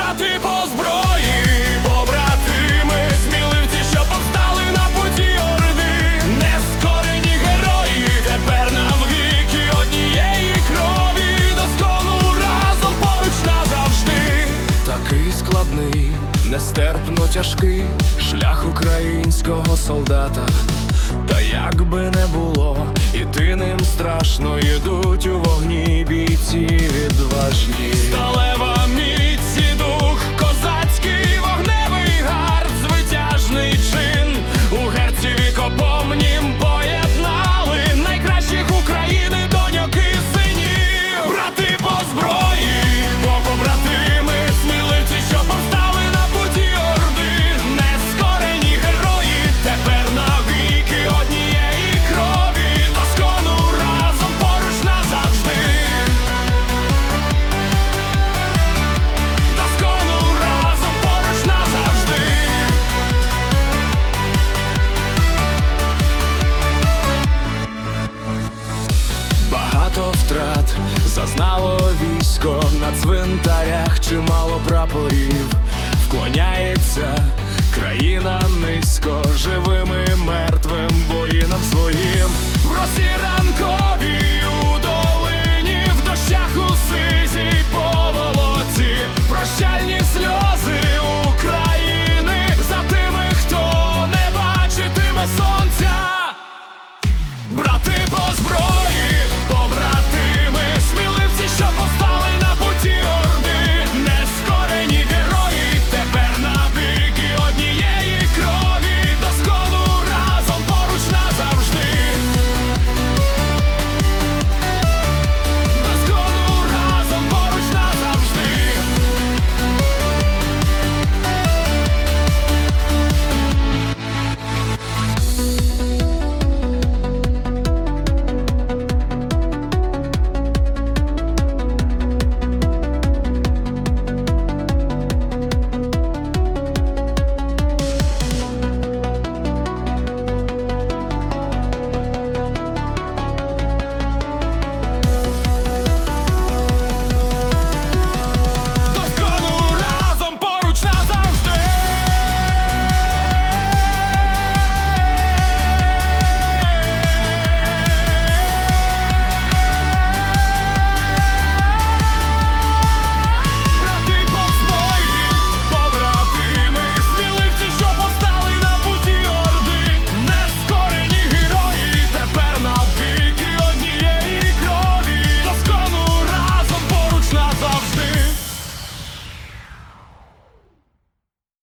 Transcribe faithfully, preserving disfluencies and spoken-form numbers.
брати по зброї, побратими, сміливці, що повстали на путі Орди. Нескорені герої, тепер нам віки однієї крові, до скону разом поруч назавжди. Такий складний, нестерпно тяжкий шлях українського солдата. Та як би не було, іти ним страшно, ідуть у вогні бійці відважні. Сталева міць і дух, козацький вогневий гард, звитяжний чин у герці вікопомнім поєднали найкращих України, доньок і синів. Брати по зброї, бо побратими, сміливці, що повстали на путі Орди. Нескорені герої, тепер навіки однієї крові, до скону разом поруч назавжди. До скону разом поруч назавжди. Багато втрат зазнало військо, на цвинтарях чимало прапорів. Вклоняється країна низько, живе